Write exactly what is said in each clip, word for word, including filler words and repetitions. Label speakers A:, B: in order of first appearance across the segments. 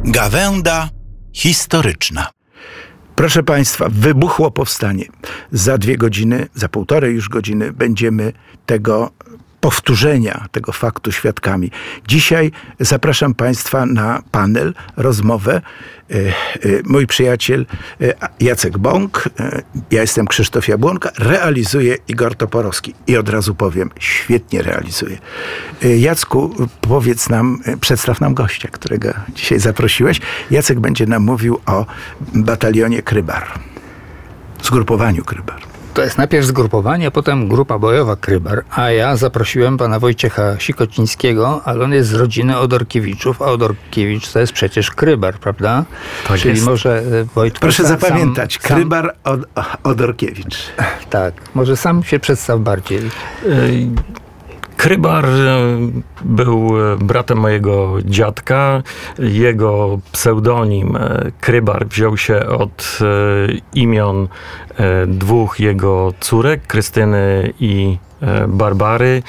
A: Gawęda historyczna.
B: Proszę Państwa, wybuchło powstanie. Za dwie godziny, za półtorej już godziny będziemy tego powtórzenia, tego faktu świadkami. Dzisiaj zapraszam Państwa na panel, rozmowę. Mój przyjaciel Jacek Bąk, ja jestem Krzysztof Jabłonka, realizuje Igor Toporowski. I od razu powiem, świetnie realizuje. Jacku, powiedz nam, przedstaw nam gościa, którego dzisiaj zaprosiłeś. Jacek będzie nam mówił o batalionie Krybar, zgrupowaniu Krybar.
C: To jest najpierw zgrupowanie, a potem grupa bojowa Krybar, a ja zaprosiłem pana Wojciecha Sikocińskiego, ale on jest z rodziny Odorkiewiczów, a Odorkiewicz to jest przecież Krybar, prawda?
B: Tak
C: Czyli
B: jest.
C: Może Wojtku...
B: Proszę
C: sam,
B: zapamiętać,
C: sam,
B: Krybar od, Odorkiewicz.
C: Tak, może sam się przedstaw bardziej.
D: Krybar był bratem mojego dziadka. Jego pseudonim Krybar wziął się od imion dwóch jego córek, Krystyny i Barbary.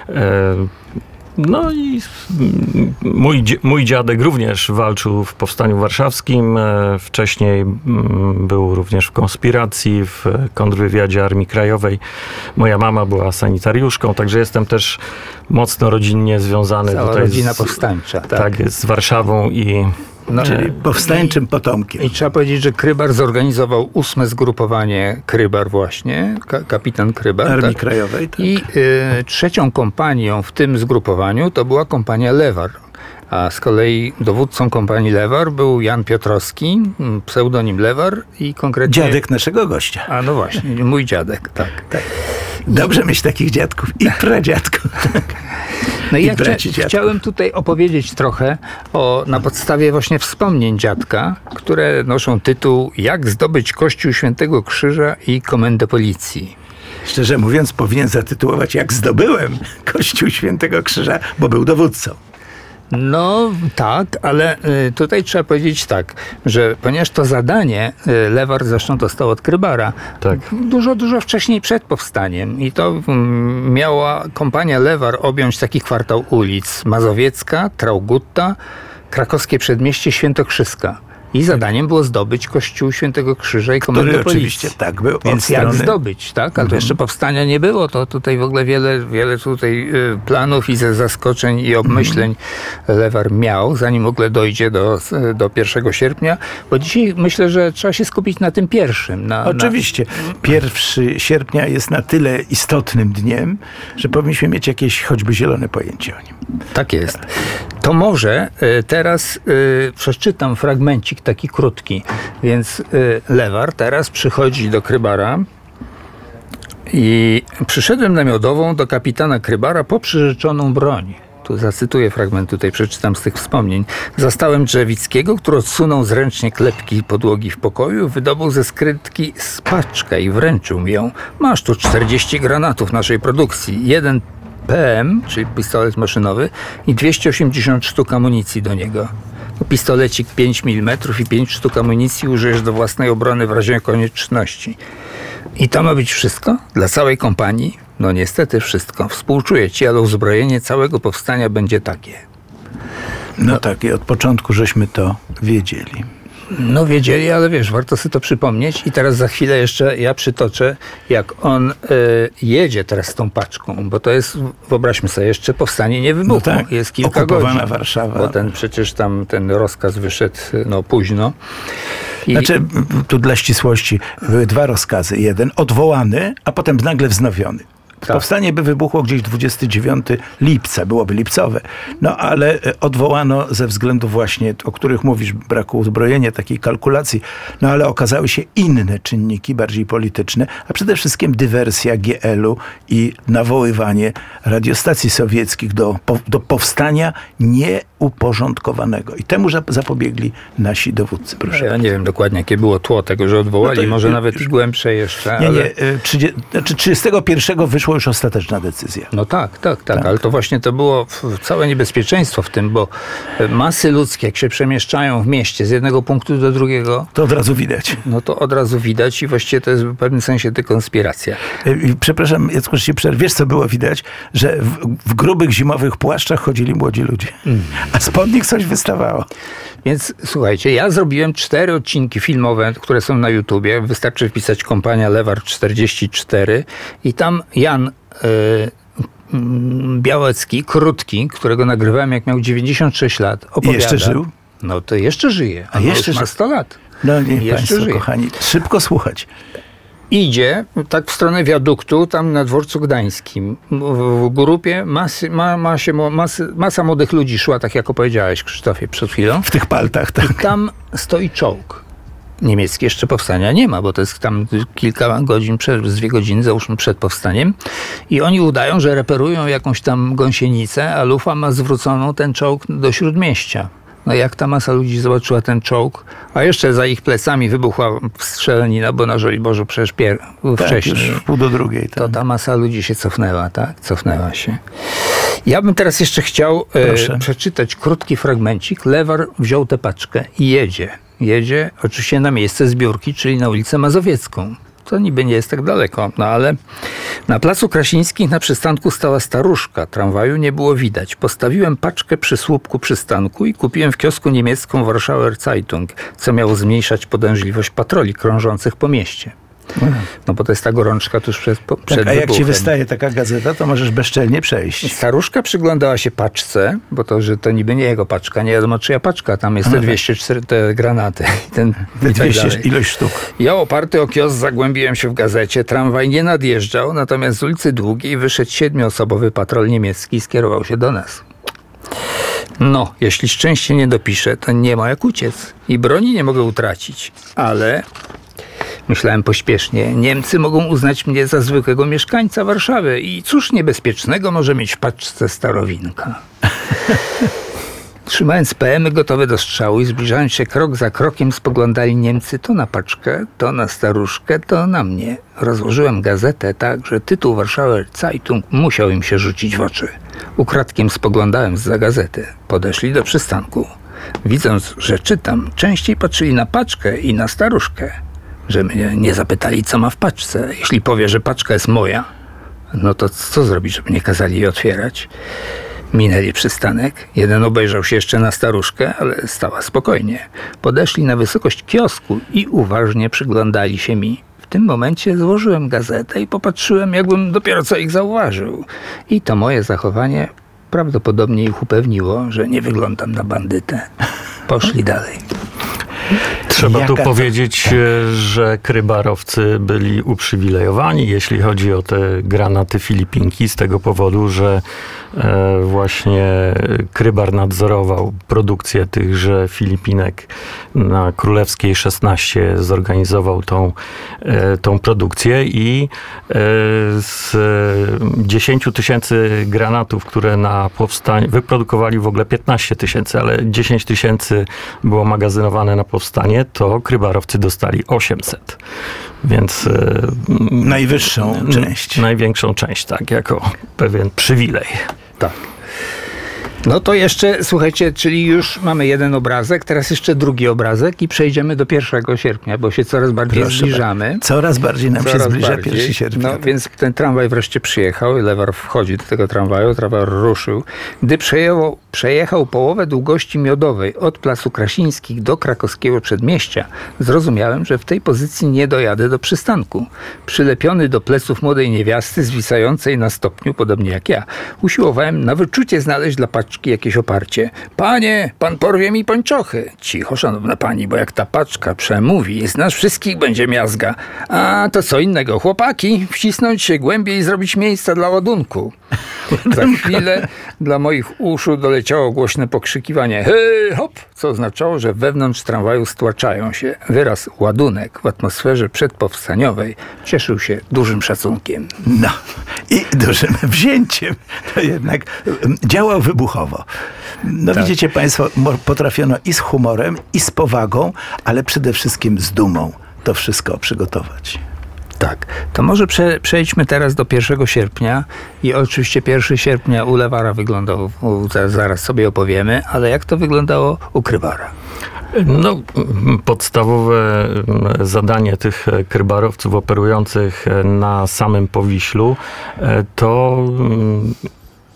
D: No i mój, mój dziadek również walczył w Powstaniu Warszawskim. Wcześniej był również w konspiracji, w kontrwywiadzie Armii Krajowej. Moja mama była sanitariuszką, także jestem też mocno rodzinnie związany.
C: Cała
D: tutaj
C: rodzina
D: z,
C: powstańcza. Tak,
D: tak, z Warszawą i...
C: No,
B: Czyli powstańczym potomkiem.
C: I trzeba powiedzieć, że Krybar zorganizował ósme zgrupowanie Krybar właśnie, ka- kapitan Krybar.
B: Armii
C: tak?
B: Krajowej. Tak.
C: I y, trzecią kompanią w tym zgrupowaniu to była kompania Lewar. A z kolei dowódcą kompanii Lewar był Jan Piotrowski, pseudonim Lewar i konkretnie...
B: Dziadek naszego gościa.
C: A no właśnie, mój dziadek, tak. tak.
B: Dobrze mieć takich dziadków i pradziadków.
C: No i
B: I
C: ja chcia,
B: braci dziadków.
C: chciałem tutaj opowiedzieć trochę o, na podstawie właśnie wspomnień dziadka, które noszą tytuł Jak zdobyć Kościół Świętego Krzyża i Komendę Policji.
B: Szczerze mówiąc, powinien zatytułować Jak zdobyłem Kościół Świętego Krzyża, bo był dowódcą.
C: No tak, ale y, tutaj trzeba powiedzieć tak, że ponieważ to zadanie y, Lewar zresztą dostał od Krybara
D: Tak.
C: dużo, dużo wcześniej przed powstaniem i to mm, miała kompania Lewar objąć taki kwartał ulic: Mazowiecka, Traugutta, Krakowskie Przedmieście, Świętokrzyska. I zadaniem było zdobyć Kościół Świętego Krzyża i Komendę
B: Który
C: Policji.
B: oczywiście tak był.
C: Więc
B: od
C: jak
B: strony...
C: zdobyć, tak? Ale to jeszcze powstania nie było, to tutaj w ogóle wiele, wiele tutaj y, planów i ze zaskoczeń i obmyśleń Lewar miał, zanim w ogóle dojdzie do, do pierwszego sierpnia, bo dzisiaj myślę, że trzeba się skupić na tym pierwszym. Na,
B: Oczywiście. pierwszego sierpnia jest na tyle istotnym dniem, że powinniśmy mieć jakieś choćby zielone pojęcie o nim.
C: Na, tak jest. To może y, teraz y, przeczytam fragmencik taki krótki. Więc y, Lewar teraz przychodzi do Krybara i przyszedłem na Miodową do kapitana Krybara po przyrzeczoną broń. Tu zacytuję fragment, tutaj przeczytam z tych wspomnień. Zastałem Drzewickiego, który odsunął zręcznie klepki podłogi w pokoju, wydobył ze skrytki spaczkę i wręczył mi ją. Masz tu czterdzieści granatów naszej produkcji, jeden P M, czyli pistolet maszynowy, i dwieście osiemdziesiąt sztuk amunicji do niego. Pistolecik pięć milimetrów i pięć sztuk amunicji użyjesz do własnej obrony w razie konieczności. I to ma być wszystko? Dla całej kompanii? No niestety wszystko. Współczuję ci, ale uzbrojenie całego powstania będzie takie.
B: No, no tak, i od początku żeśmy to wiedzieli.
C: No wiedzieli, ale wiesz, warto sobie to przypomnieć i teraz za chwilę jeszcze ja przytoczę, jak on y, jedzie teraz z tą paczką, bo to jest, wyobraźmy sobie, jeszcze powstanie nie wybuchło,
B: No tak,
C: jest kilka
B: okupowana
C: godzin.
B: Warszawa.
C: Bo ten przecież tam ten rozkaz wyszedł no późno. I...
B: Znaczy, tu dla ścisłości były dwa rozkazy. Jeden odwołany, a potem nagle wznowiony.
C: Tak.
B: Powstanie by wybuchło gdzieś dwudziestego dziewiątego lipca, byłoby lipcowe. No ale odwołano ze względu właśnie, o których mówisz, braku uzbrojenia, takiej kalkulacji. No ale okazały się inne czynniki, bardziej polityczne, a przede wszystkim dywersja G L u i nawoływanie radiostacji sowieckich do, do powstania nieuporządkowanego. I temu zapobiegli nasi dowódcy, proszę.
C: Ja nie wiem dokładnie, jakie było tło tego, że odwołali,
B: No to,
C: może
B: już,
C: nawet i głębsze jeszcze.
B: Nie,
C: ale...
B: nie, trzydziestego, znaczy trzydziestego pierwszego wyszła już ostateczna decyzja.
C: No tak, tak, tak,
B: Tak.
C: ale to właśnie to było całe niebezpieczeństwo w tym, bo masy ludzkie, jak się przemieszczają w mieście z jednego punktu do drugiego,
B: To od razu widać.
C: no to od razu widać i właściwie to jest w pewnym sensie tylko konspiracja.
B: I przepraszam, Jacku, że się przerwę. Wiesz, co było widać? Że w, w grubych zimowych płaszczach chodzili młodzi ludzie. Mm. A spod nich coś wystawało.
C: Więc słuchajcie, ja zrobiłem cztery odcinki filmowe, które są na YouTubie. Wystarczy wpisać kompania Lewar czterdzieści cztery i tam Jan y, Białecki, krótki, którego nagrywałem jak miał dziewięćdziesiąt sześć lat, opowiada.
B: Jeszcze żył?
C: No to jeszcze żyje.
B: A jeszcze
C: już ma sto lat.
B: No nie,
C: jeszcze
B: państwo
C: żyje.
B: kochani, szybko słuchać.
C: Idzie tak w stronę wiaduktu, tam na dworcu gdańskim. W grupie masy, ma, ma się, masy, masa młodych ludzi szła, tak jak opowiedziałeś, Krzysztofie, przed chwilą.
B: W tych paltach, tak.
C: I tam stoi czołg. Niemiecki jeszcze powstania nie ma, bo to jest tam kilka godzin, przed, z dwie godziny, załóżmy, przed powstaniem. I oni udają, że reperują jakąś tam gąsienicę, a Lufa ma zwróconą ten czołg do Śródmieścia. No jak ta masa ludzi zobaczyła ten czołg, a jeszcze za ich plecami wybuchła strzelanina, bo na Żoliborzu przecież pier-
B: Tak,
C: wcześniej.
B: już w pół do drugiej. Tak.
C: To ta masa ludzi się cofnęła, tak? Cofnęła się. Ja bym teraz jeszcze chciał e, przeczytać krótki fragmencik. Lewar wziął tę paczkę i jedzie. Jedzie oczywiście na miejsce zbiórki, czyli na ulicę Mazowiecką. To niby nie jest tak daleko, no ale na Placu Krasińskich na przystanku stała staruszka. Tramwaju nie było widać. Postawiłem paczkę przy słupku przystanku i kupiłem w kiosku niemiecką Warschauer Zeitung, co miało zmniejszać podejrzliwość patroli krążących po mieście. No bo to jest ta gorączka tuż przed, po, przed
B: Tak, a jak
C: wybuchem.
B: ci wystaje taka gazeta, to możesz bezczelnie przejść.
C: Staruszka przyglądała się paczce, bo to, że to niby nie jego paczka, nie wiadomo czyja paczka, tam jest te dwieście cztery te granaty. Ten,
B: Te
C: i tak
B: dwieście
C: dalej.
B: ilość sztuk.
C: Ja oparty o kiosk zagłębiłem się w gazecie. Tramwaj nie nadjeżdżał, natomiast z ulicy Długiej wyszedł siedmioosobowy patrol niemiecki i skierował się do nas. No, jeśli szczęście nie dopisze, to nie ma jak uciec. I broni nie mogę utracić. Ale, myślałem pośpiesznie, Niemcy mogą uznać mnie za zwykłego mieszkańca Warszawy. I cóż niebezpiecznego może mieć w paczce starowinka? Trzymając P M y gotowe do strzału i zbliżając się krok za krokiem, spoglądali Niemcy to na paczkę, to na staruszkę, to na mnie. Rozłożyłem gazetę tak, że tytuł Warschauer Zeitung musiał im się rzucić w oczy. Ukradkiem spoglądałem zza gazety. Podeszli do przystanku. Widząc, że czytam, częściej patrzyli na paczkę i na staruszkę. Że mnie nie zapytali, co ma w paczce. Jeśli powie, że paczka jest moja, no to co zrobić, żeby nie kazali jej otwierać? Minęli przystanek. Jeden obejrzał się jeszcze na staruszkę, ale stała spokojnie. Podeszli na wysokość kiosku i uważnie przyglądali się mi. W tym momencie złożyłem gazetę i popatrzyłem, jakbym dopiero co ich zauważył. I to moje zachowanie prawdopodobnie ich upewniło, że nie wyglądam na bandytę. Poszli dalej.
D: Trzeba
B: Jaka
D: tu
B: to-
D: powiedzieć, że krybarowcy byli uprzywilejowani, jeśli chodzi o te granaty Filipinki, z tego powodu, że e, właśnie Krybar nadzorował produkcję tychże Filipinek na Królewskiej szesnaście, zorganizował tą, e, tą produkcję i e, z dziesięć tysięcy granatów, które na powstanie, wyprodukowali w ogóle piętnaście tysięcy, ale dziesięć tysięcy było magazynowane na powstanie, to krybarowcy dostali osiemset. Więc e,
B: Najwyższą część.
D: największą część, tak, jako pewien przywilej.
C: Tak. No to jeszcze, słuchajcie, czyli już mamy jeden obrazek, teraz jeszcze drugi obrazek i przejdziemy do pierwszego sierpnia, bo się coraz bardziej
B: Proszę
C: zbliżamy.
B: bardzo. Coraz bardziej nam się
C: Coraz
B: zbliża
C: bardziej.
B: pierwszy sierpnia.
C: No więc ten tramwaj wreszcie przyjechał, Lewar wchodzi do tego tramwaju, tramwaj ruszył. Gdy przejechał, przejechał połowę długości miodowej od Placu Krasińskich do krakowskiego przedmieścia, zrozumiałem, że w tej pozycji nie dojadę do przystanku. Przylepiony do pleców młodej niewiasty, zwisającej na stopniu, podobnie jak ja, usiłowałem na wyczucie znaleźć dla paczki jakieś oparcie. Panie, pan porwie mi pończochy. Cicho, szanowna pani, bo jak ta paczka przemówi, z nas wszystkich będzie miazga. A to co innego, chłopaki, wcisnąć się głębiej i zrobić miejsca dla ładunku. Za chwilę dla moich uszu doleciało głośne pokrzykiwanie hej, hop, co oznaczało, że wewnątrz tramwaju stłaczają się. Wyraz ładunek w atmosferze przedpowstaniowej cieszył się dużym szacunkiem.
B: No i dużym wzięciem. To jednak um, działał wybuchowo. No
C: Tak.
B: widzicie państwo, mo- potrafiono i z humorem, i z powagą, ale przede wszystkim z dumą to wszystko przygotować.
C: Tak, to może prze, przejdźmy teraz do pierwszego sierpnia i oczywiście pierwszego sierpnia u Lewara wyglądał, u, zaraz, zaraz sobie opowiemy, ale jak to wyglądało u Krybara?
D: No, podstawowe zadanie tych krybarowców operujących na samym Powiślu to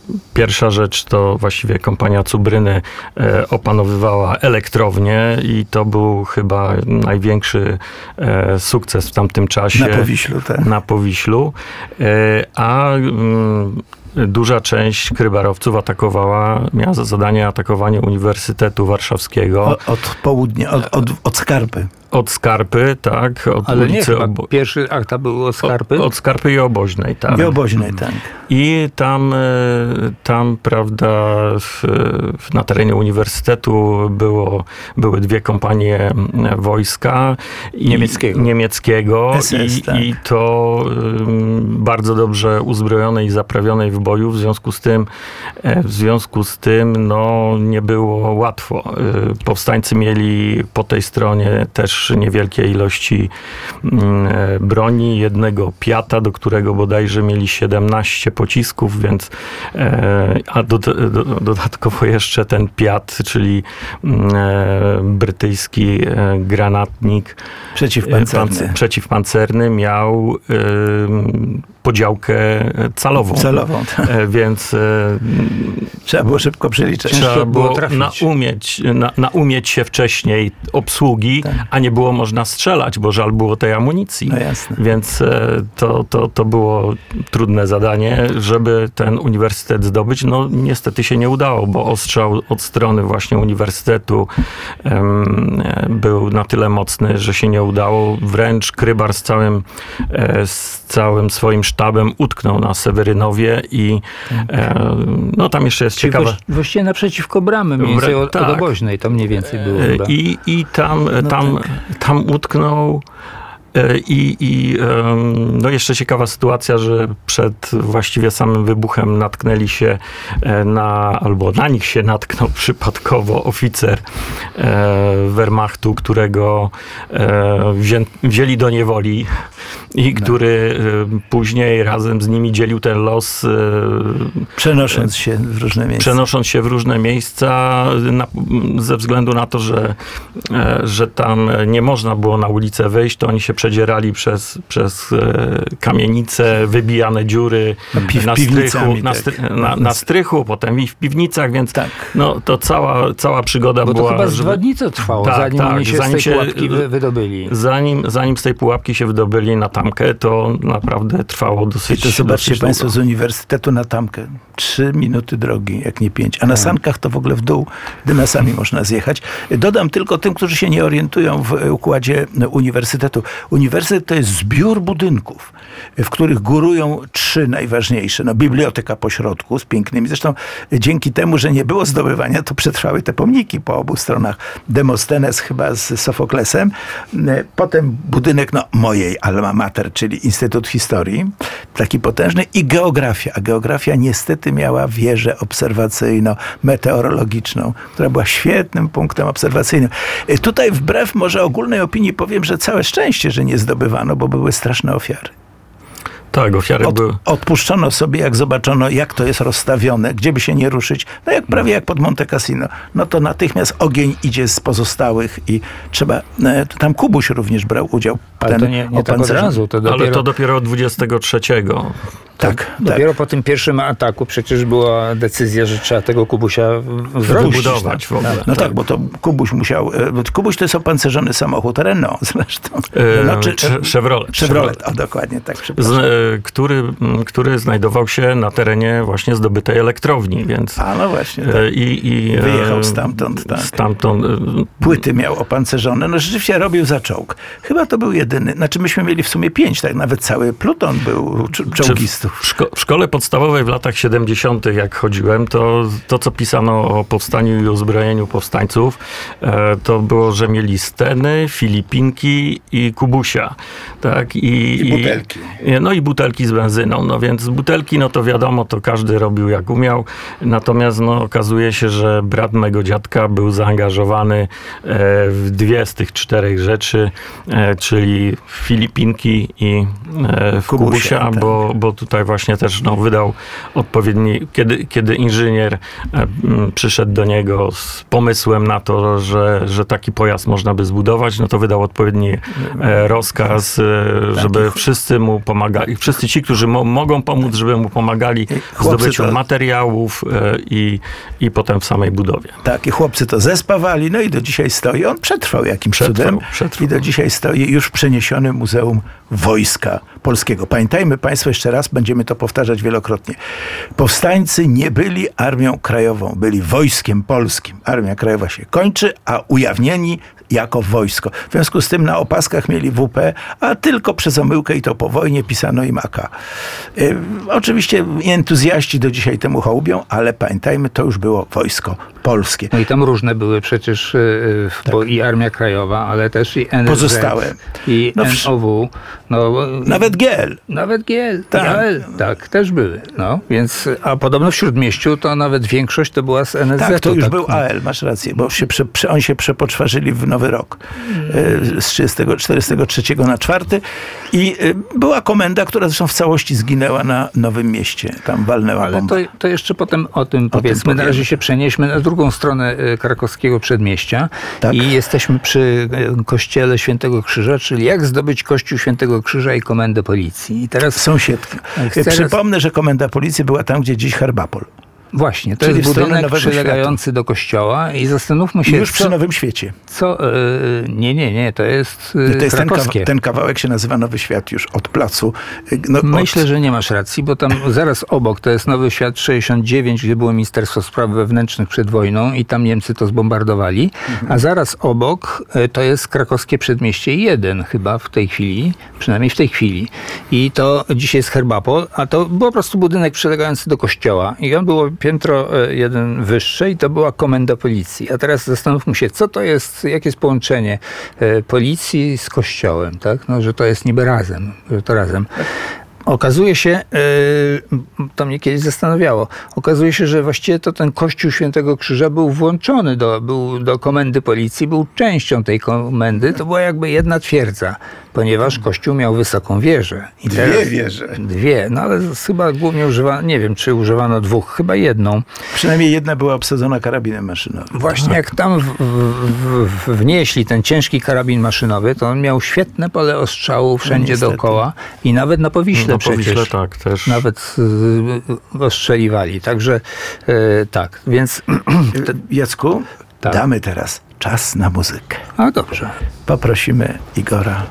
D: Pierwsza rzecz to właściwie kompania Cubryny e, opanowywała elektrownię i to był chyba największy e, sukces w tamtym czasie.
B: Na Powiślu, tak.
D: Na Powiślu. E, a mm, duża część krybarowców atakowała, miała za zadanie atakowanie Uniwersytetu Warszawskiego.
B: O, od południa, od, od, od Skarpy.
D: Od Skarpy, tak. Od
C: Ale nie,
D: ulicy
C: chyba
D: Obo-
C: pierwszy akta był od Skarpy.
D: Od, od Skarpy i Oboźnej, tak.
B: I Oboźnej, tak.
D: I tam, e, tam prawda, w, w, na terenie uniwersytetu było, były dwie kompanie e, wojska. I,
C: Niemieckiego.
D: Niemieckiego.
B: S S,
D: i,
B: tak.
D: I to ym, bardzo dobrze uzbrojonej i zaprawionej w boju. W związku z tym, e, w związku z tym no, nie było łatwo. E, powstańcy mieli po tej stronie też niewielkie ilości mm, e, broni, jednego Piata, do którego bodajże mieli siedemnaście pocisków, więc e, a do, do, dodatkowo jeszcze ten Piat, czyli mm, e, brytyjski e, granatnik
B: Przeciwpancerny.
D: e, panc- przeciwpancerny miał e, podziałkę calową.
B: Celową, tak.
D: E, więc e,
B: Trzeba było szybko przeliczać.
C: Ciężko
D: trzeba
C: było
D: było
C: trafić.
D: naumieć, na, naumieć się wcześniej obsługi,
B: Tak.
D: a nie było można strzelać, bo żal było tej amunicji.
B: No jasne.
D: Więc e, to, to, to było trudne zadanie, żeby ten uniwersytet zdobyć. No niestety się nie udało, bo ostrzał od strony właśnie uniwersytetu em, e, był na tyle mocny, że się nie udało. Wręcz Krybar z całym, e, z całym swoim sztabem utknął na Sewerynowie i e, no tam jeszcze jest
C: Czyli
D: ciekawe.
C: właś- właściwie naprzeciwko bramy, mniej więcej od,
D: tak.
C: od Oboźnej, to mniej więcej było chyba.
D: I, i tam,
B: No
D: tam,
B: tak.
D: tam utknął. E, I, i em, no jeszcze ciekawa sytuacja, że przed właściwie samym wybuchem natknęli się e, na, albo na nich się natknął przypadkowo oficer e, Wehrmachtu, którego e, wzię, wzięli do niewoli i który e, później razem z nimi dzielił ten los, e,
B: Przenosząc się w różne miejsca.
D: przenosząc się w różne miejsca na, ze względu na to, że, e, że tam nie można było na ulicę wyjść, to oni się przedzierali przez, przez e, kamienice, wybijane dziury
B: No, pi-
D: na,
B: piwnicami,
D: strychu, na,
B: tak.
D: stry, na, na strychu, potem i w piwnicach, więc
B: Tak.
D: no, to cała, cała przygoda
C: Bo to
D: była...
C: chyba z
D: żeby-
C: dwa dni to trwało,
D: Tak,
C: zanim
D: tak,
C: oni się
D: zanim
C: z tej
D: się-
C: pułapki wy, wydobyli.
D: Zanim, zanim z tej pułapki się wydobyli na tamkę, to naprawdę trwało
B: I
D: dosyć
B: to zobaczcie
D: dosyć
B: państwo
D: długo.
B: z uniwersytetu na tamkę. Trzy minuty drogi, jak nie pięć. A na sankach to w ogóle w dół dynasami można zjechać. Dodam tylko tym, którzy się nie orientują w układzie uniwersytetu. Uniwersytet to jest zbiór budynków, w których górują trzy najważniejsze. No, biblioteka po środku z pięknymi. Zresztą dzięki temu, że nie było zdobywania, to przetrwały te pomniki po obu stronach. Demostenes chyba z Sofoklesem. Potem budynek no, mojej alma mater, czyli Instytut Historii. Taki potężny. I geografia. A geografia niestety miała wieżę obserwacyjno-meteorologiczną, która była świetnym punktem obserwacyjnym. Tutaj wbrew może ogólnej opinii powiem, że całe szczęście, że nie zdobywano, bo były straszne ofiary.
D: Tak, ofiary
B: Od,
D: były...
B: odpuszczono sobie, jak zobaczono, jak to jest rozstawione, gdzie by się nie ruszyć. No jak prawie jak pod Monte Cassino. No to natychmiast ogień idzie z pozostałych i trzeba... E, tam Kubuś również brał udział.
C: Ale to nie, nie tak od
B: opancerzony.
C: razu, to dopiero,
D: Ale to dopiero od dwudziestego trzeciego.
B: Tak, tak.
C: dopiero po tym pierwszym ataku przecież była decyzja, że trzeba tego Kubusia w- zrobić.
D: Wybudować w ogóle.
B: No tak, bo to Kubuś musiał... e, bo Kubuś to jest opancerzony samochód Renault zresztą.
D: E,
B: No, czy-
D: Ch- Chevrolet.
B: Chevrolet, o dokładnie tak,
D: Z,
B: przepraszam.
D: e, który, m, który znajdował się na terenie właśnie zdobytej elektrowni, więc
B: A no właśnie, tak.
D: e, i, i e,
B: Wyjechał stamtąd, tak.
D: Stamtąd. e,
B: Płyty miał opancerzone. No rzeczywiście robił za czołg. Chyba to był jedyny. Znaczy myśmy mieli w sumie pięć, tak? Nawet cały pluton był cz-
D: Czy
B: czołgistów.
D: w, szko- w szkole podstawowej w latach siedemdziesiątych, jak chodziłem, to to, co pisano o powstaniu i uzbrojeniu powstańców, e, to było, że mieli Steny, Filipinki i Kubusia. Tak? I,
B: I butelki.
D: I, no i butelki z benzyną. No więc butelki, no to wiadomo, to każdy robił jak umiał. Natomiast no, okazuje się, że brat mego dziadka był zaangażowany e, w dwie z tych czterech rzeczy, e, czyli w Filipinki i e, w
B: Kubusia,
D: Kubusia,
B: tak.
D: bo, bo tutaj tutaj właśnie też no, wydał odpowiedni, kiedy, kiedy inżynier e, m, przyszedł do niego z pomysłem na to, że, że taki pojazd można by zbudować, no to wydał odpowiedni e, rozkaz, e, żeby wszyscy mu pomagali, wszyscy ci, którzy mo, mogą pomóc, żeby mu pomagali w zdobyciu to... materiałów e, i, i potem w samej budowie.
B: Tak, i chłopcy to zespawali, no i do dzisiaj stoi. On przetrwał jakimś
D: Przetrwał,
B: cudem
D: przetrwał.
B: i do dzisiaj stoi już w przeniesionym Muzeum Wojska Polskiego. Pamiętajmy państwo, jeszcze raz będziemy to powtarzać wielokrotnie. Powstańcy nie byli Armią Krajową, byli Wojskiem Polskim. Armia Krajowa się kończy, a ujawnieni jako wojsko. W związku z tym na opaskach mieli W P, a tylko przez omyłkę i to po wojnie pisano im A K. Yy, oczywiście entuzjaści do dzisiaj temu hołubią, ale pamiętajmy, to już było Wojsko Polskie.
C: No i tam różne były przecież yy,
B: Tak.
C: bo i Armia Krajowa, ale też i N S Z,
B: Pozostałe.
C: i
B: No,
C: N O W. No,
B: Nawet G L.
C: Nawet G L,
B: Tak.
C: tak. L, tak, też były. No, więc, a podobno w Śródmieściu to nawet większość to była z N S Z-u.
B: Tak, to już
C: tak,
B: był
C: no.
B: A L, masz rację, bo się prze, prze, oni się przepoczwarzyli w Nowy Rok e, z trzydziestego czterdziestego trzeciego na czwarty i e, była komenda, która zresztą w całości zginęła na Nowym Mieście. Tam walnęła
C: Ale
B: bomba.
C: to, to jeszcze potem o tym powiedzmy.
B: powiemy.
C: Na razie się przenieśmy na drugą stronę e, krakowskiego przedmieścia
B: Tak.
C: i jesteśmy przy e, kościele Świętego Krzyża, czyli jak zdobyć Kościół Świętego Krzyża i komendę policji. I teraz
B: Sąsiedki.
C: Teraz-
B: Przypomnę, że komenda policji była tam, gdzie dziś Herbapol.
C: właśnie, to
B: Czyli
C: jest
B: w stronę
C: budynek
B: Nowego
C: przylegający do kościoła i zastanówmy
B: I
C: się,
B: już przy
C: co,
B: Nowym Świecie.
C: co e, nie, nie, nie, to jest, e,
B: I to jest ten,
C: krakowskie.
B: kawa- ten kawałek się nazywa Nowy Świat już od placu. No,
C: Myślę,
B: od...
C: że nie masz racji, bo tam zaraz obok to jest Nowy Świat sześćdziesiąt dziewięć, gdzie było Ministerstwo Spraw Wewnętrznych przed wojną i tam Niemcy to zbombardowali, a zaraz obok e, to jest krakowskie przedmieście jeden chyba w tej chwili, przynajmniej w tej chwili. I to dzisiaj jest Herbapol, a to był po prostu budynek przylegający do kościoła i on było piętro e, jeden wyższe i to była komenda policji. A teraz zastanówmy się, co to jest, jakie jest połączenie e, policji z kościołem, tak? No, że to jest niby razem, że to razem. Okazuje się, yy, to mnie kiedyś zastanawiało, okazuje się, że właściwie to ten Kościół Świętego Krzyża był włączony do, był do komendy policji, był częścią tej komendy, to była jakby jedna twierdza, ponieważ Kościół miał wysoką wieżę. I
B: Dwie
C: teraz-
B: wieże.
C: Dwie, no ale chyba głównie używano, nie wiem, czy używano dwóch, chyba jedną.
B: Przynajmniej jedna była obsadzona karabinem maszynowym.
C: Właśnie jak tam w, w, w, wnieśli ten ciężki karabin maszynowy, to on miał świetne pole ostrzału wszędzie
B: niestety.
C: dookoła i nawet na Powiśle
D: No,
C: przecież.
D: Powiśle, tak, też.
C: Nawet y, ostrzeliwali. Także y, tak, więc
B: E, Jacku,
C: Tak.
B: damy teraz czas na muzykę.
C: a dobrze.
B: Poprosimy Igora.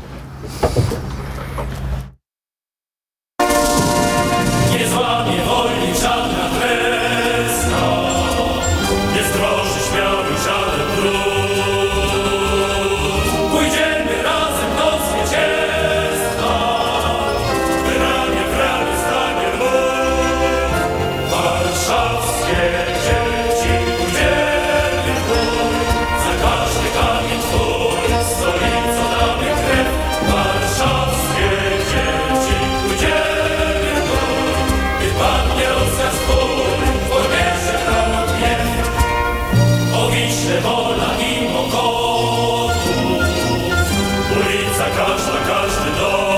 E: Nie złamie woli żadna kreska, nie zdroży śmiały żaden trud. Pójdziemy razem do zwycięstwa, by ramię w ramię stanie lud. Warszawskie dzieci, pójdziemy w gór, za każdy kamień twój, stolicą damy krew. Warszawskie dzieci, pójdziemy w gór, gdy padnie rozkaz twój, podniesie prawo gniew. O Wiśle, Wola i Mokotów, ulica każda, każdy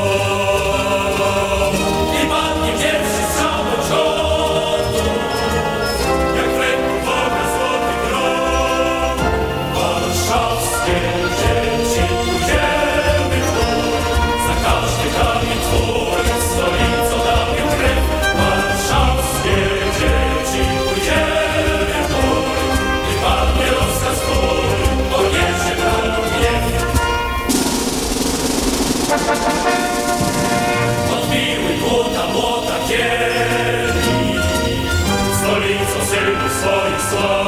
E: dom. I padnie pierwszy strzał do grzotów, jak w ręku waga złoty grom. Warszawskie dzieci, pójdziemy w gór, za każdy kamień twój, stolicą damy krew. Warszawskie dzieci, pójdziemy w gór, gdy padnie rozkaz twój, podniesie prawo gniew. Odbiły dłuta młota kieli, stolicą synów swoich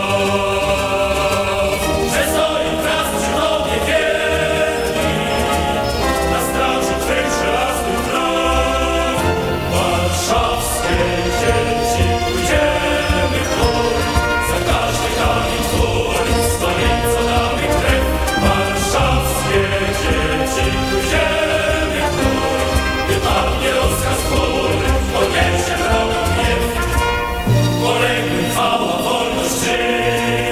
E: sław. Że stoją wraz przy tobie wierni, na straży twych żelaznych praw. Warszawskie dzieci, pójdziemy w gór, za każdy kamień twój, stolicą damy krew. Warszawskie dzieci, pójdziemy w gór, gdy padnie rozkaz twój, podniesie prawo gniew. Poległym chwała, wolność żyje.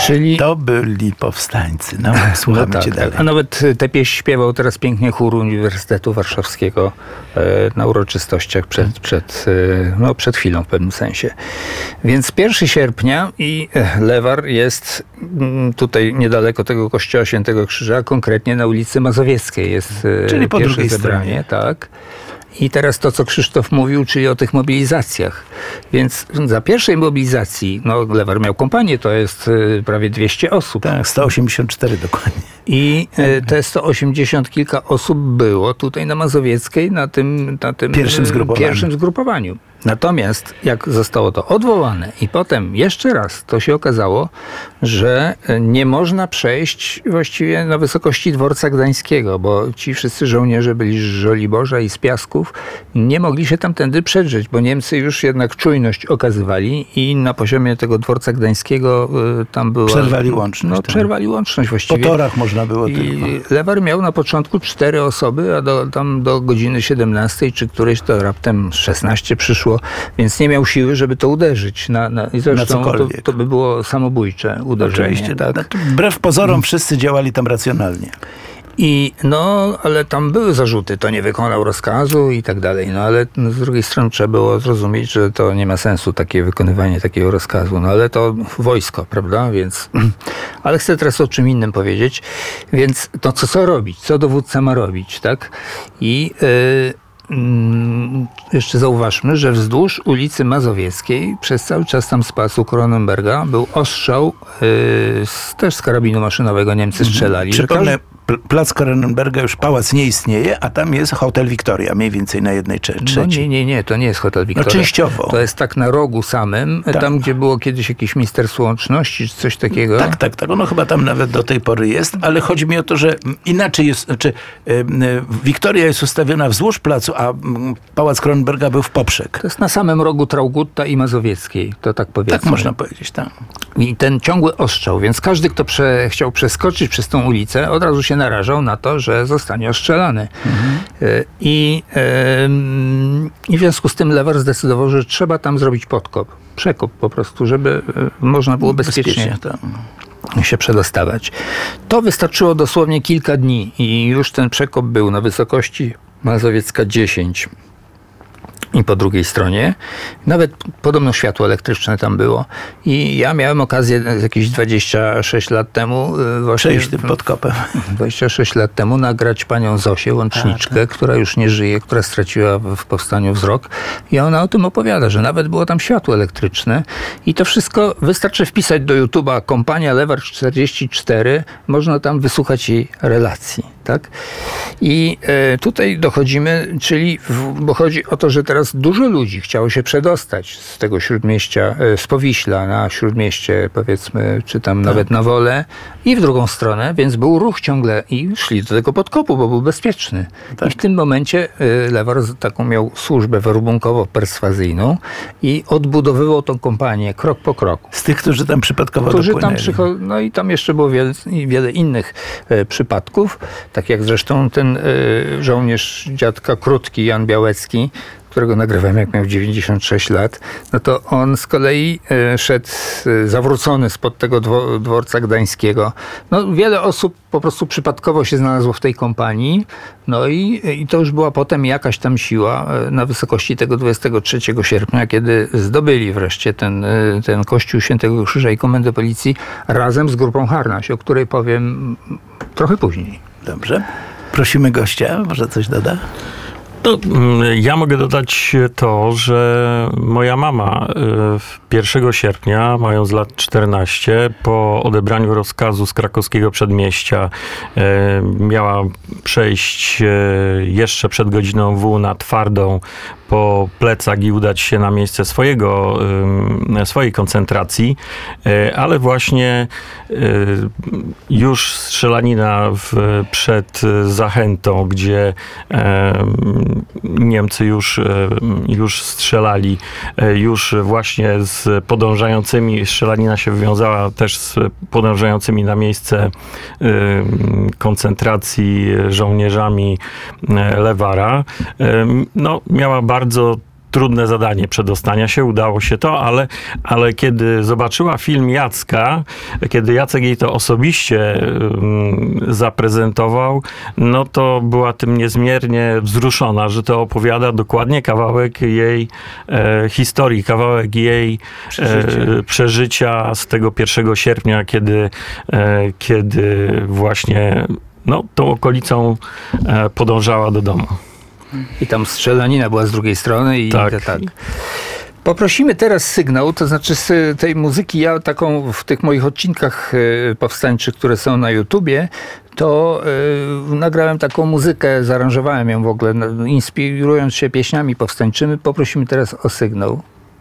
C: Czyli
B: To byli powstańcy. No, słuchamy
C: no tak,
B: cię
C: tak.
B: dalej.
C: A nawet tę pieśń śpiewał teraz pięknie chór Uniwersytetu Warszawskiego e, na uroczystościach przed, przed, e, no, przed chwilą w pewnym sensie. Więc pierwszego sierpnia i e, Lewar jest mm, tutaj niedaleko tego kościoła Świętego Krzyża, konkretnie na ulicy Mazowieckiej jest e,
B: Czyli po
C: pierwsze
B: drugiej
C: zebranie, tak. I teraz to, co Krzysztof mówił, czyli o tych mobilizacjach. Więc za pierwszej mobilizacji, no Lewar miał kompanię, to jest y, prawie dwieście osób.
B: Tak, sto osiemdziesiąt cztery dokładnie.
C: I y, te sto osiemdziesiąt kilka osób było tutaj na Mazowieckiej, na tym, na tym
B: Pierwszym
C: y,
B: zgrupowaniu.
C: pierwszym zgrupowaniu. Natomiast jak zostało to odwołane i potem jeszcze raz, to się okazało, że nie można przejść właściwie na wysokości dworca gdańskiego, bo ci wszyscy żołnierze byli z Żoliborza i z Piasków, nie mogli się tamtędy przedrzeć, bo Niemcy już jednak czujność okazywali i na poziomie tego dworca gdańskiego y, tam była...
B: Przerwali łączność,
C: No,
B: tak.
C: przerwali łączność
B: Po
C: właściwie.
B: torach można było tylko.
C: I Lewar miał na początku cztery osoby, a do, tam do godziny siedemnastej czy którejś to raptem szesnaście przyszło, więc nie miał siły, żeby to uderzyć. Na, na, I zresztą to,
B: cokolwiek.
C: to by było samobójcze uderzenie.
B: Oczywiście.
C: Tak?
B: No, to wbrew pozorom wszyscy działali tam racjonalnie.
C: I no, ale tam były zarzuty, to nie wykonał rozkazu i tak dalej. No ale no, z drugiej strony trzeba było zrozumieć, że to nie ma sensu takie wykonywanie takiego rozkazu. No ale to wojsko, prawda? Więc, ale chcę teraz o czym innym powiedzieć. Więc to co, co robić? Co dowódca ma robić, tak? I yy, Mm, jeszcze zauważmy, że wzdłuż ulicy Mazowieckiej przez cały czas tam z pasu Kronenberga był ostrzał yy, z, też z karabinu maszynowego. Niemcy strzelali. że
B: Przypomnę,
C: każdy-
B: pl- plac Kronenberga, już pałac nie istnieje, a tam jest hotel Wiktoria, mniej więcej na jednej trze-
C: No
B: trzeciej.
C: nie, nie, nie, to nie jest hotel Wiktoria.
B: częściowo.
C: To jest tak na rogu samym,
B: Tak.
C: tam gdzie było kiedyś jakieś Ministerstwo Łączności, czy coś takiego.
B: Tak, tak, tak. Ono chyba tam nawet do tej pory jest, ale chodzi mi o to, że inaczej jest, znaczy y, y, Wiktoria jest ustawiona wzdłuż placu, a mm, pałac Kronenberga był w poprzek.
C: To jest na samym rogu Traugutta i Mazowieckiej, to tak powiedzmy.
B: Tak można powiedzieć, tak.
C: I ten ciągły ostrzał, więc każdy, kto prze, chciał przeskoczyć przez tą ulicę, od razu się narażał na to, że zostanie ostrzelany. Y, I, ym, I w związku z tym Lewar zdecydował, że trzeba tam zrobić podkop, przekop po prostu, żeby y, można było bezpiecznie
B: tak.
C: się przedostawać. To wystarczyło dosłownie kilka dni i już ten przekop był na wysokości Mazowiecka dziesięć. I po drugiej stronie nawet podobno światło elektryczne tam było. I ja miałem okazję jakieś dwadzieścia sześć lat temu y, właśnie
B: Przejść tym podkopem.
C: dwadzieścia sześć lat temu nagrać panią Zosię, łączniczkę, która już nie żyje, która straciła w, w powstaniu wzrok. I ona o tym opowiada, że nawet było tam światło elektryczne. I to wszystko wystarczy wpisać do YouTube'a Kompania Lewar czterdzieści cztery. Można tam wysłuchać jej relacji. Tak? I e, tutaj dochodzimy, czyli, w, bo chodzi o to, że teraz dużo ludzi chciało się przedostać z tego Śródmieścia, e, z Powiśla na Śródmieście, powiedzmy, czy tam tak. nawet na Wolę i w drugą stronę, więc był ruch ciągle i szli do tego podkopu, bo był bezpieczny. Tak. I w tym momencie e, Lewar taką miał służbę werbunkowo-perswazyjną i odbudowywał tą kompanię krok po kroku.
B: Z tych, którzy tam przypadkowo
C: Którzy
B: dopłynęli.
C: tam przycho- No i tam jeszcze było wiele, wiele innych e, przypadków. Tak jak zresztą ten y, żołnierz dziadka Krótki, Jan Białecki, którego nagrywałem jak miał dziewięćdziesiąt sześć lat, no to on z kolei y, szedł y, zawrócony spod tego dwo- dworca gdańskiego. No wiele osób po prostu przypadkowo się znalazło w tej kompanii, no i, i to już była potem jakaś tam siła y, na wysokości tego dwudziestego trzeciego sierpnia, kiedy zdobyli wreszcie ten, y, ten kościół Świętego Krzyża i Komendę Policji razem z grupą Harnaś, o której powiem trochę później.
B: Dobrze. Prosimy gościa, może coś doda?
D: To, ja mogę dodać to, że moja mama pierwszego sierpnia, mając lat czternaście, po odebraniu rozkazu z krakowskiego przedmieścia, miała przejść jeszcze przed godziną W na Twardą po plecach i udać się na miejsce swojego, swojej koncentracji, ale właśnie już strzelanina w, przed Zachętą, gdzie Niemcy już, już strzelali, już właśnie z podążającymi, strzelanina się wywiązała też z podążającymi na miejsce koncentracji żołnierzami Lewara. No, miała bardzo trudne zadanie przedostania się, udało się to, ale, ale kiedy zobaczyła film Jacka, kiedy Jacek jej to osobiście um, zaprezentował, no to była tym niezmiernie wzruszona, że to opowiada dokładnie kawałek jej e, historii, kawałek jej e, przeżycia z tego pierwszego sierpnia, kiedy, e, kiedy właśnie no, tą okolicą e, podążała do domu.
C: I tam strzelanina była z drugiej strony i
D: Tak.
C: tak. tak. Poprosimy teraz sygnał, to znaczy z tej muzyki, ja taką w tych moich odcinkach e, powstańczych, które są na YouTubie, to e, nagrałem taką muzykę, zaaranżowałem ją w ogóle, no, inspirując się pieśniami powstańczymi. Poprosimy teraz o sygnał.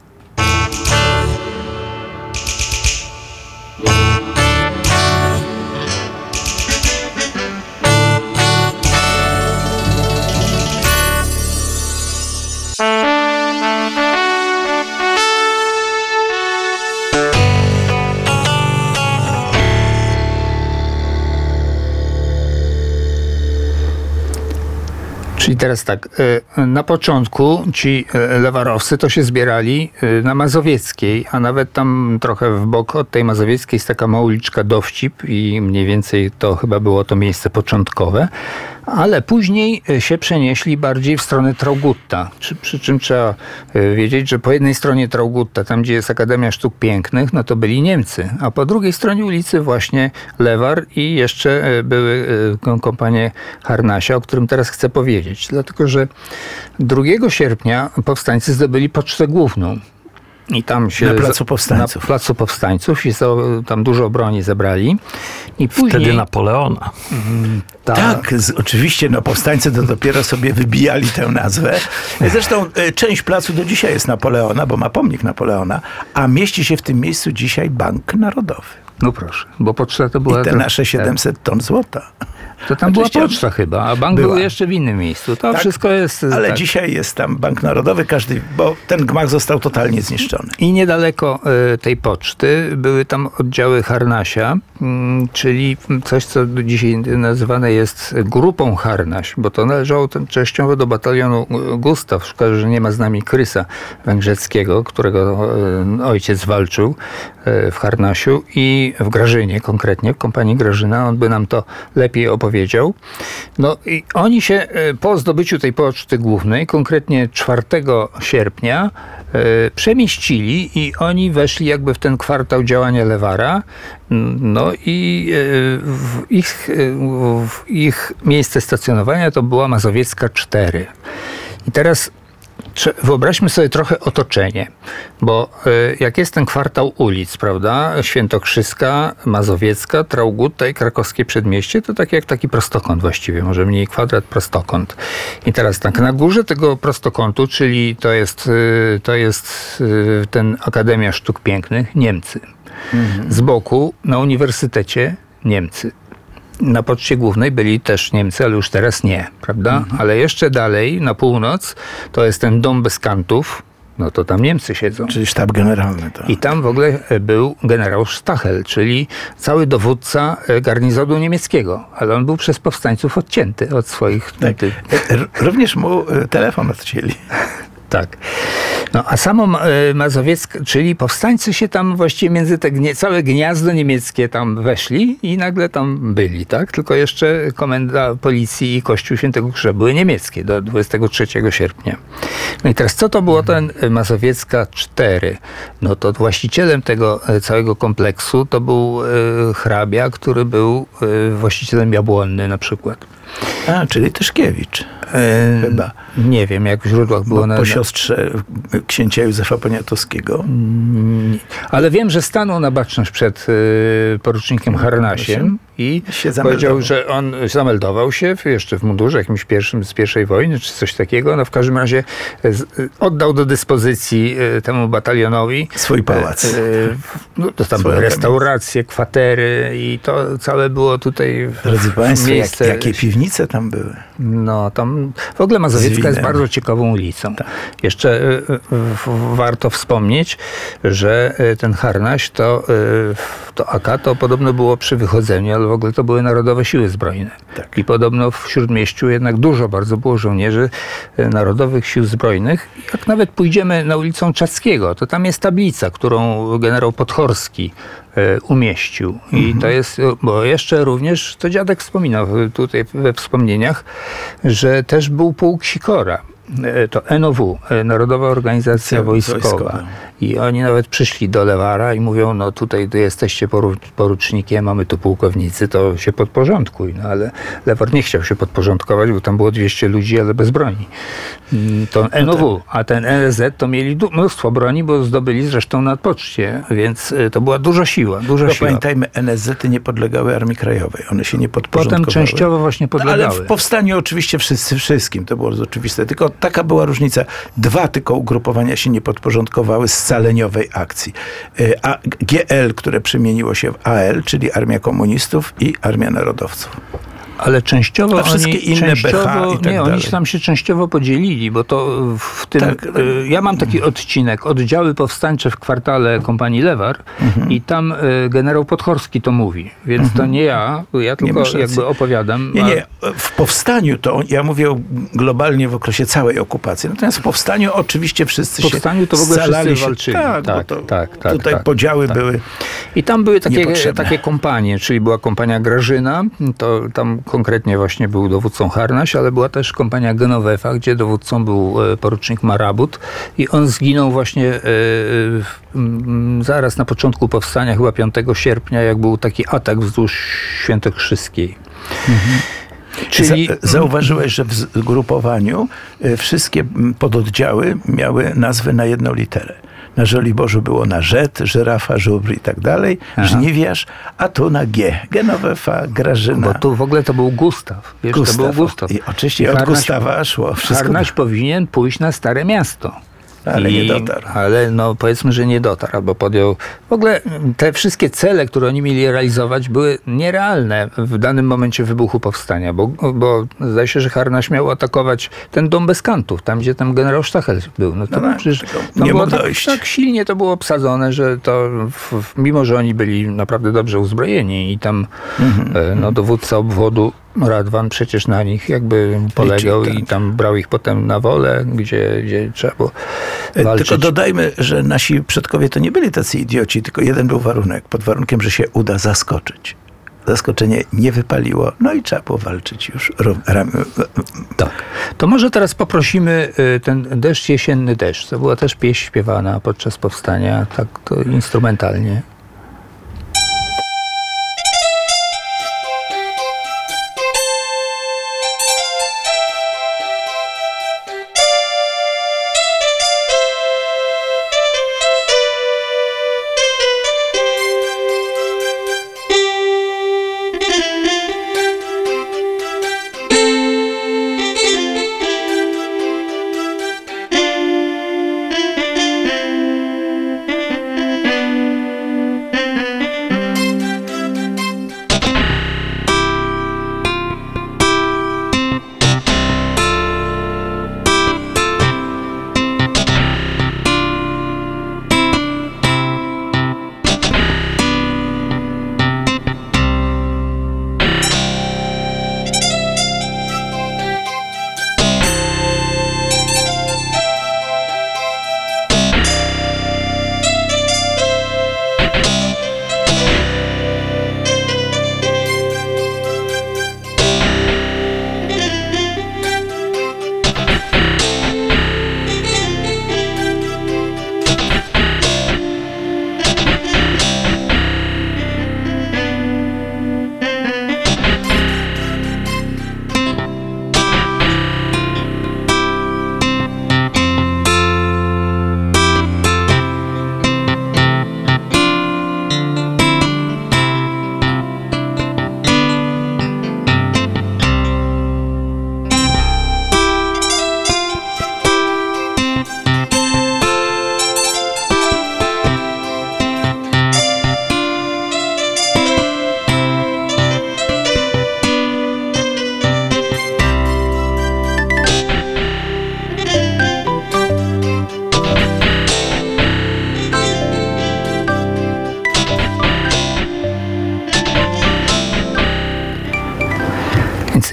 C: Czyli teraz tak, na początku ci lewarowcy to się zbierali na Mazowieckiej, a nawet tam trochę w bok od tej Mazowieckiej jest taka mała uliczka Dowcip i mniej więcej to chyba było to miejsce początkowe, ale później się przenieśli bardziej w stronę Traugutta. Przy, przy czym trzeba wiedzieć, że po jednej stronie Traugutta, tam gdzie jest Akademia Sztuk Pięknych, no to byli Niemcy, a po drugiej stronie ulicy właśnie Lewar i jeszcze były kompanie Harnasia, o którym teraz chcę powiedzieć. Dlatego, że drugiego sierpnia powstańcy zdobyli Pocztę Główną. I tam się
B: Na Placu Powstańców.
C: Na Placu Powstańców. Jest to, tam dużo broni zebrali. I później,
D: Wtedy Napoleona.
C: tak,
B: Tak, z, oczywiście, no powstańcy to dopiero sobie wybijali tę nazwę. Zresztą e, część placu do dzisiaj jest Napoleona, bo ma pomnik Napoleona, a mieści się w tym miejscu dzisiaj Bank Narodowy.
C: no proszę, bo poczta to była...
B: I te
C: to,
B: nasze siedemset ton złota.
C: To tam była
B: Oczywiście
C: poczta chyba, a bank
B: była.
C: był jeszcze w innym miejscu. To
B: Tak,
C: wszystko jest...
B: Ale
C: tak.
B: dzisiaj jest tam Bank Narodowy, każdy, bo ten gmach został totalnie zniszczony.
C: I niedaleko y, tej poczty były tam oddziały Harnasia, mm, czyli coś, co dzisiaj nazywane jest grupą Harnaś, bo to należało ten częściowo do batalionu Gustaw. Szkoda, że nie ma z nami Krysa Węgrzeckiego, którego y, ojciec walczył y, w Harnasiu i w Grażynie konkretnie, w kompanii Grażyna. On by nam to lepiej opowiedział. No i oni się y, po zdobyciu tej poczty głównej, konkretnie czwartego sierpnia, y, przemieścili i oni weszli jakby w ten kwartał działania Lewara. No i y, w ich, y, w ich miejsce stacjonowania to była Mazowiecka cztery. I teraz wyobraźmy sobie trochę otoczenie, bo y, jak jest ten kwartał ulic, prawda, Świętokrzyska, Mazowiecka, Traugutta i Krakowskie Przedmieście, to tak jak taki prostokąt właściwie, może mniej kwadrat, prostokąt. I teraz tak, na górze tego prostokątu, czyli to jest, y, to jest y, ten Akademia Sztuk Pięknych, Niemcy. Mhm. Z boku na uniwersytecie Niemcy. Na Poczcie Głównej byli też Niemcy, ale już teraz nie, prawda? Mhm. Ale jeszcze dalej, na północ, to jest ten dom bez kantów, no to tam Niemcy siedzą.
B: Czyli sztab generalny. To.
C: I tam w ogóle był generał Stachel, czyli cały dowódca garnizonu niemieckiego, ale on był przez powstańców odcięty od swoich...
B: Tak. R- również mu telefon odcięli.
C: Tak. No a samo Mazowieckie, czyli powstańcy się tam właściwie między te gnie, całe gniazdo niemieckie tam weszli i nagle tam byli, tak? Tylko jeszcze komenda policji i Kościół Świętego Krzyża były niemieckie do dwudziestego trzeciego sierpnia. No i teraz co to było ten Mazowiecka cztery? No to właścicielem tego całego kompleksu to był hrabia, który był właścicielem Jabłonny na przykład.
B: A, czyli Tyszkiewicz.
C: E,
B: Chyba.
C: Nie wiem, jak w źródłach było.
B: Bo
C: na,
B: po siostrze księcia Józefa Poniatowskiego.
C: Ale wiem, że stanął na baczność przed y, porucznikiem Harnasiem i
B: się
C: powiedział,
B: zameldował.
C: że on zameldował się w, jeszcze w mundurze jakimś pierwszym z pierwszej wojny, czy coś takiego. No w każdym razie z, y, oddał do dyspozycji y, temu batalionowi
B: Swój pałac.
C: Y, y, no, to tam
B: Swoją
C: były restauracje, kwatery i to całe było tutaj w,
B: Drodzy Państwo, jak,
C: miejsce.
B: jakie piwnice tam były.
C: No, tam w ogóle Mazowiecka jest bardzo ciekawą ulicą.
B: Tak.
C: Jeszcze y, y, y, warto wspomnieć, że y, ten Harnaś to, y, to A K to podobno było przy wychodzeniu, ale ale w ogóle to były Narodowe Siły Zbrojne.
B: Tak.
C: I podobno w Śródmieściu jednak dużo bardzo było żołnierzy e, Narodowych Sił Zbrojnych. Jak nawet pójdziemy na ulicę Czackiego, to tam jest tablica, którą generał Podchorski e, umieścił. I
B: Mhm.
C: to jest, bo jeszcze również, to dziadek wspominał tutaj we wspomnieniach, że też był pułk Sikora. E, To N O W, e, Narodowa Organizacja
B: Wojskowa.
C: Wojskowa. I oni nawet przyszli do Lewara i mówią, no tutaj wy jesteście poru- porucznikiem, a my tu pułkownicy, to się podporządkuj. No ale Lewar nie chciał się podporządkować, bo tam było dwieście ludzi, ale bez broni. Mm, To N O W, a ten N S Z to mieli du- mnóstwo broni, bo zdobyli zresztą na poczcie, więc e, to była duża siła, duża
B: Bo
C: siła.
B: pamiętajmy, N S Z-y nie podlegały Armii Krajowej. One się nie
C: Potem
B: podporządkowały.
C: częściowo właśnie
B: No, ale
C: podlegały.
B: w powstaniu oczywiście wszyscy wszystkim, to było oczywiste. Tylko taka była różnica. Dwa tylko ugrupowania się nie podporządkowały scaleniowej akcji. Y, A G L, które przemieniło się w A L, czyli Armia Komunistów i Armia Narodowców.
C: Ale częściowo
B: A wszystkie
C: oni,
B: inne
C: częściowo,
B: B H i tak
C: nie, oni
B: dalej.
C: tam się częściowo podzielili, bo to w tym,
B: Tak.
C: y, ja mam taki odcinek, oddziały powstańcze w kwartale kompanii Lewar
B: Mhm.
C: i tam y, generał Podchorski to mówi, więc to nie ja, ja tylko
B: masz racji.
C: jakby opowiadam.
B: Nie,
C: a-
B: nie. W powstaniu to, ja mówię o- globalnie w okresie całej okupacji. Natomiast w powstaniu oczywiście wszyscy
C: W powstaniu
B: się
C: to w ogóle
B: scalali
C: wszyscy
B: się.
C: walczyli.
B: Tak,
C: Tak,
B: bo to,
C: tak, tak,
B: tutaj
C: tak,
B: podziały
C: tak.
B: były.
C: I tam były takie,
B: Niepotrzebne.
C: takie kompanie, czyli była kompania Grażyna, to tam konkretnie właśnie był dowódcą Harnaś, ale była też kompania Genovefa, gdzie dowódcą był e, porucznik Marabut i on zginął właśnie e, w- m, zaraz na początku powstania, chyba piątego sierpnia, jak był taki atak wzdłuż Świętokrzyskiej. Czyli
B: Za, zauważyłeś, że w zgrupowaniu y, wszystkie m, pododdziały miały nazwy na jedną literę. Na Żoliborzu było na Żet, Żyrafa, Żubr i tak dalej, Żniwiarz, a tu na G. Genovefa, Grażyna,
C: bo tu w ogóle to był Gustaw. Wiesz,
B: Gustaw.
C: to był Gustaw.
B: I oczywiście od
C: Harnaś-
B: Gustawa szło wszystko.
C: Harnaś powinien pójść na Stare Miasto.
B: Ale nie dotarł.
C: Ale no powiedzmy, że nie dotarł, albo podjął... W ogóle te wszystkie cele, które oni mieli realizować, były nierealne w danym momencie wybuchu powstania, bo, bo zdaje się, że Harnaś miał atakować ten dom bez kantów, tam gdzie tam generał Stachel był. No to
B: No tak,
C: przecież
B: tylko
C: to
B: nie
C: było
B: mógł
C: tak,
B: dojść.
C: tak silnie to było obsadzone, że to w, w, mimo, że oni byli naprawdę dobrze uzbrojeni i tam
B: Mhm.
C: e, no, dowódca obwodu Radwan przecież na nich jakby polegał
B: Liczył, tak.
C: i tam brał ich potem na wolę, gdzie, gdzie trzeba było
B: E,
C: walczyć.
B: Tylko dodajmy, że nasi przodkowie to nie byli tacy idioci, tylko jeden był warunek, pod warunkiem, że się uda zaskoczyć. Zaskoczenie nie wypaliło, no i trzeba było walczyć już. Ro- ram-
C: Tak. To może teraz poprosimy y, ten Deszcz jesienny deszcz. To była też pieśń śpiewana podczas powstania, tak to instrumentalnie.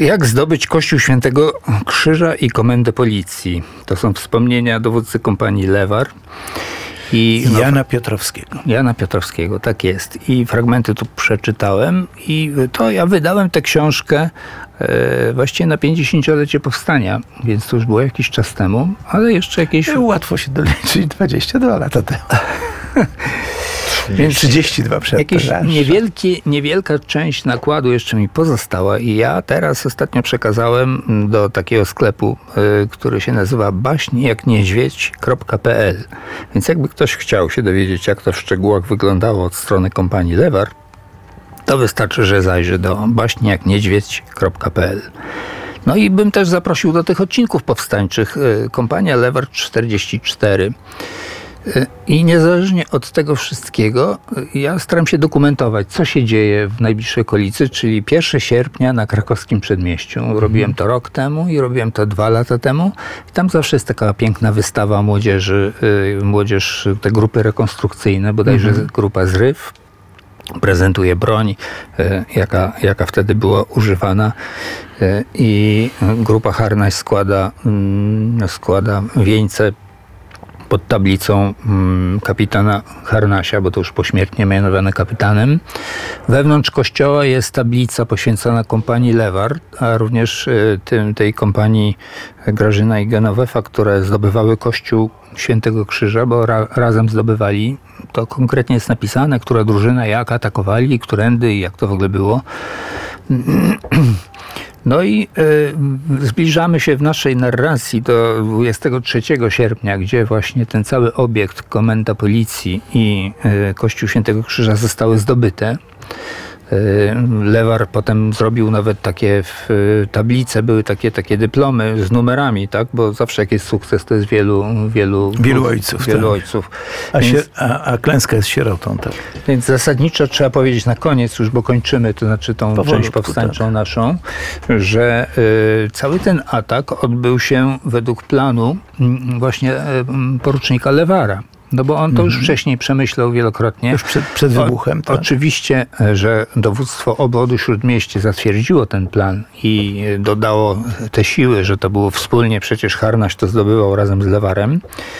C: jak zdobyć Kościół Świętego Krzyża i Komendę Policji? To są wspomnienia dowódcy kompanii Lewar. I no,
B: Jana Piotrowskiego.
C: Jana Piotrowskiego, tak jest. I fragmenty tu przeczytałem i to ja wydałem tę książkę e, właściwie na pięćdziesięciolecie powstania, więc to już było jakiś czas temu, ale jeszcze jakieś...
B: Łatwo się doliczyć, dwadzieścia dwa lata temu.
C: Więc
B: trzydzieści dwa przed.
C: Jakieś niewielkie, niewielka część nakładu jeszcze mi pozostała i ja teraz ostatnio przekazałem do takiego sklepu, y, który się nazywa baśń jak niedźwiedź kropka p l. Więc jakby ktoś chciał się dowiedzieć, jak to w szczegółach wyglądało od strony kompanii Lewar, to wystarczy, że zajrzy do baśń jak niedźwiedź kropka p l. No i bym też zaprosił do tych odcinków powstańczych. Y, kompania Lewar czterdzieści cztery. I niezależnie od tego wszystkiego, ja staram się dokumentować, co się dzieje w najbliższej okolicy, czyli pierwszego sierpnia na krakowskim przedmieściu. Robiłem to rok temu i robiłem to dwa lata temu. I tam zawsze jest taka piękna wystawa młodzieży, młodzież, te grupy rekonstrukcyjne, bodajże mhm. grupa Zryw. Prezentuje broń, jaka, jaka wtedy była używana i grupa Harnaś składa, składa wieńce pod tablicą mm, kapitana Harnasia, bo to już pośmiertnie mianowany kapitanem. Wewnątrz kościoła jest tablica poświęcona kompanii Lewar, a również y, tym, tej kompanii Grażyna i Genovefa, które zdobywały Kościół Świętego Krzyża, bo ra, razem zdobywali. To konkretnie jest napisane, która drużyna jak atakowali, którędy i jak to w ogóle było. No i y, zbliżamy się w naszej narracji do dwudziestego trzeciego sierpnia, gdzie właśnie ten cały obiekt, komenda policji i y, Kościół Świętego Krzyża zostały zdobyte. Lewar potem zrobił nawet takie w, tablice, były takie, takie dyplomy z numerami, tak? Bo zawsze jak jest sukces, to jest wielu wielu,
B: wielu ojców.
C: Wielu
B: tak.
C: ojców.
B: A,
C: Więc,
B: się, a, a klęska jest sierotą, tak.
C: Więc zasadniczo trzeba powiedzieć na koniec, już bo kończymy, to znaczy tą
B: Powolutku,
C: część powstańczą
B: tak.
C: naszą, że y, cały ten atak odbył się według planu y, właśnie y, porucznika Lewara. No bo on to już wcześniej przemyślał wielokrotnie.
B: Już przed, przed wybuchem.
C: O,
B: tak.
C: Oczywiście, że dowództwo obwodu Śródmieście zatwierdziło ten plan i dodało te siły, że to było wspólnie, przecież Harnaś to zdobywał razem z Lewarem.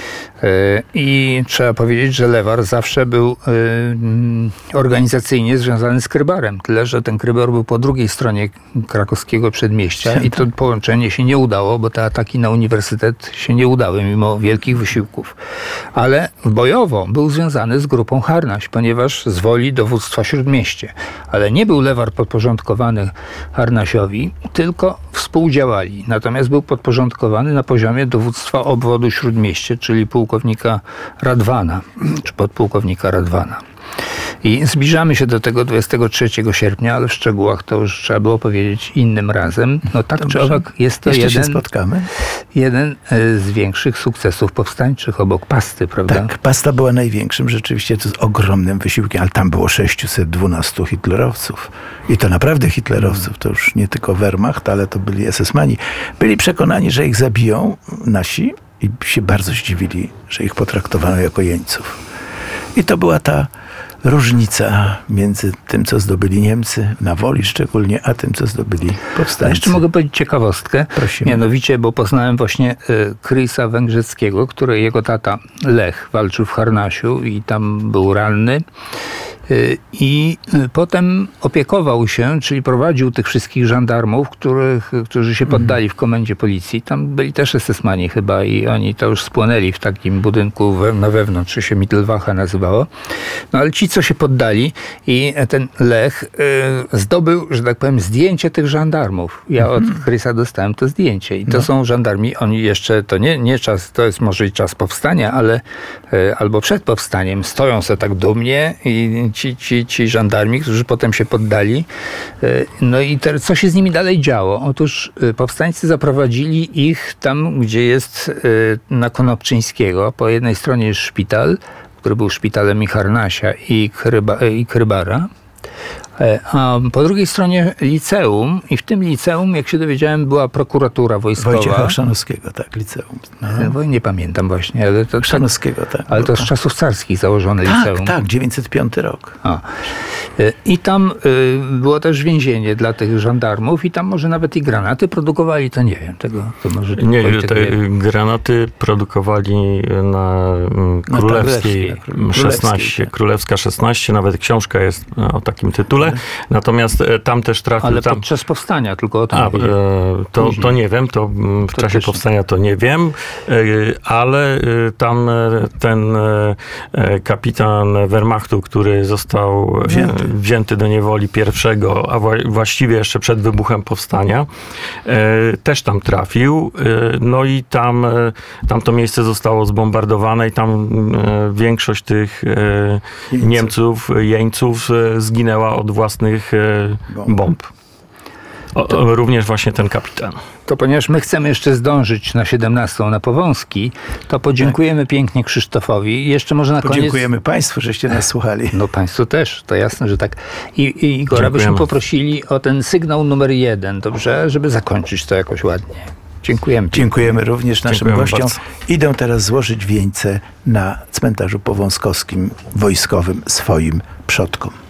C: I trzeba powiedzieć, że Lewar zawsze był organizacyjnie związany z Krybarem. Tyle, że ten Krybar był po drugiej stronie krakowskiego przedmieścia i to połączenie się nie udało, bo te ataki na uniwersytet się nie udały, mimo wielkich wysiłków. Ale bojowo był związany z grupą Harnaś, ponieważ z woli dowództwa Śródmieście. Ale nie był Lewar podporządkowany Harnasiowi, tylko współdziałali. Natomiast był podporządkowany na poziomie dowództwa obwodu Śródmieście, czyli pułkownika Radwana, czy podpułkownika Radwana. I zbliżamy się do tego dwudziestego trzeciego sierpnia, ale w szczegółach to już trzeba było powiedzieć innym razem. No tak czy owak jest to
B: Jeszcze
C: jeden,
B: się spotkamy.
C: jeden z większych sukcesów powstańczych obok Pasty, prawda?
B: Tak, Pasta była największym, rzeczywiście to z ogromnym wysiłkiem, ale tam było sześciuset dwunastu hitlerowców. I to naprawdę hitlerowców, to już nie tylko Wehrmacht, ale to byli esesmani. Byli przekonani, że ich zabiją nasi i się bardzo zdziwili, że ich potraktowano jako jeńców. I to była ta różnica między tym, co zdobyli Niemcy, na Woli szczególnie, a tym, co zdobyli powstańcy.
C: A jeszcze mogę powiedzieć ciekawostkę.
B: Prosimy.
C: Mianowicie, bo poznałem właśnie y, Krysa Węgrzeckiego, który jego tata Lech walczył w Harnasiu i tam był ranny. I potem opiekował się, czyli prowadził tych wszystkich żandarmów, których, którzy się poddali w komendzie policji. Tam byli też esesmani chyba i oni to już spłonęli w takim budynku we, na wewnątrz, czy się Mittelwache nazywało. No ale ci, co się poddali i ten Lech y, zdobył, że tak powiem, zdjęcie tych żandarmów. Ja od Krysa dostałem to zdjęcie i to no. są żandarmi, oni jeszcze, to nie, nie czas, to jest może i czas powstania, ale y, albo przed powstaniem, stoją sobie tak dumnie i Ci, ci, ci żandarmi, którzy potem się poddali. No i te, co się z nimi dalej działo? Otóż powstańcy zaprowadzili ich tam, gdzie jest na Konopczyńskiego. Po jednej stronie jest szpital, który był szpitalem i Harnasia i, Kryba, i Krybara. E, A po drugiej stronie liceum i w tym liceum, jak się dowiedziałem, była prokuratura wojskowa.
B: Wojciecha Chrzanowskiego, tak, liceum. No.
C: No, nie pamiętam właśnie, ale to,
B: Chrzanowskiego, tak.
C: ale to z czasów carskich założone liceum.
B: Tak, tak, dziewięćset piąty rok.
C: A. Y, I tam y, było też więzienie dla tych żandarmów i tam może nawet i granaty produkowali, to nie wiem. Tego, to może
D: Nie,
C: Wojtek
D: te
C: wie.
D: granaty produkowali na mm,
B: Na
D: Królewskiej
B: Królewskiej, na Królewskiej,
D: szesnaście,
B: tak.
D: Królewska szesnaście, nawet książka jest o takim tytule. Natomiast e, tam też trafił...
C: Ale
D: tam,
C: podczas powstania, tylko o tym
D: A,
C: nie wiedziałem.
D: e, to,
C: Później.
D: to nie wiem, to mm, w
C: To
D: czasie
C: też nie.
D: powstania to nie wiem, e, ale e, tam e, ten e, e, kapitan Wehrmachtu, który został e,
B: Wzięty.
D: wzięty do niewoli pierwszego, a wła- właściwie jeszcze przed wybuchem powstania, e, też tam trafił. E, no i tam, e, tam to miejsce zostało zbombardowane i tam e, większość tych e,
B: Jeńców.
D: Niemców, jeńców e, zginęła od własnych e,
B: Bomb.
D: bomb. O, o, również właśnie ten kapitan.
C: To ponieważ my chcemy jeszcze zdążyć na siedemnastą na Powązki, to podziękujemy pięknie Krzysztofowi. I jeszcze może na koniec...
B: Podziękujemy Państwu, żeście nas słuchali.
C: No państwu też, to jasne, że tak. I, i Igora byśmy
D: Dziękujemy.
C: poprosili o ten sygnał numer jeden, dobrze? Żeby zakończyć to jakoś ładnie. Dziękujemy.
B: Dziękujemy również naszym
D: Dziękujemy
B: gościom.
D: bardzo.
B: Idę teraz złożyć wieńce na cmentarzu powązkowskim wojskowym swoim przodkom.